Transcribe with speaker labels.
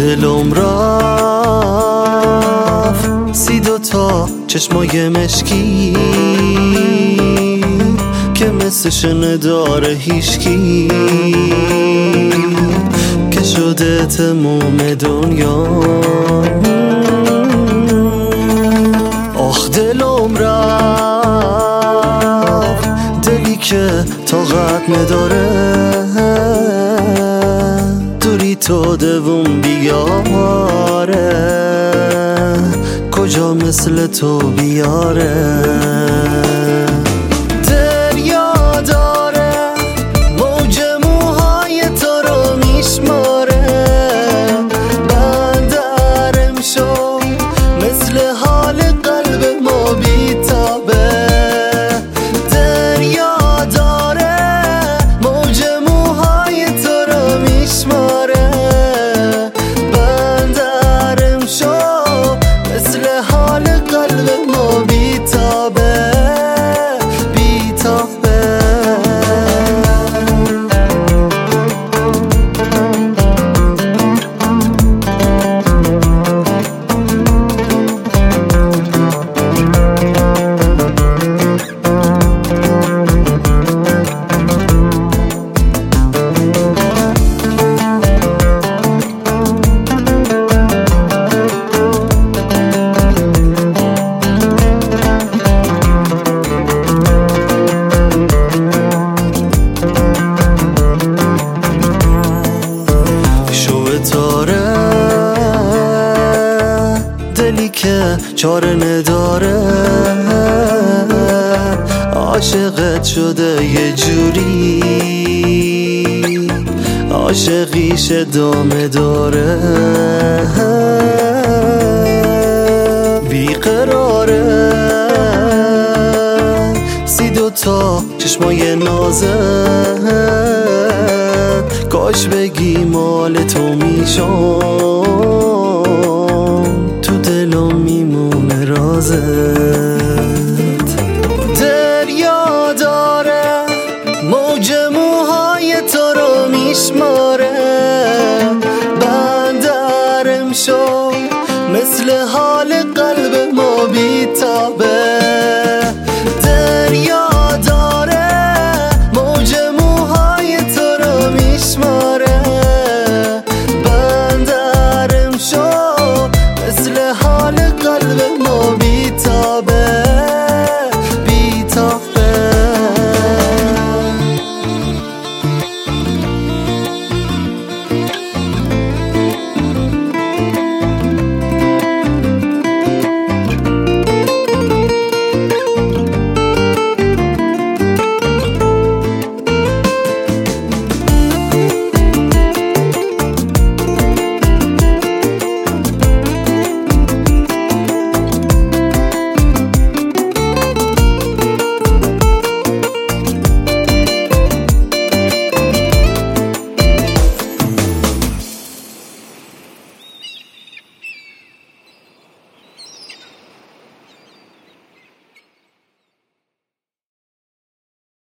Speaker 1: دلم رفت 32 تا چشمای مشکی که مثل شنه داره هیشکی، که شده تموم دنیا. آخ دلم رفت، دلی که طاقت نداره دوری تو دوم بیاره، کجا مثل تو بیاره. دریا داره موج موهای تو رو میشماره، بندرم شو مثل حال قلب ما بیتابه. دریا داره موج موهای تو رو میشماره، بندرم شو مثل حال قلب ما بیتابه بیتابه. دلی که چاره نداره عاشقت شده یه جوری، عاشقیش ادامه داره. بیقراره 32 تا چشمای نازت، کاش بگی مال تو میشم، تو دلم میمونه رازت. دریا داره موج موهای تو رو میشماره،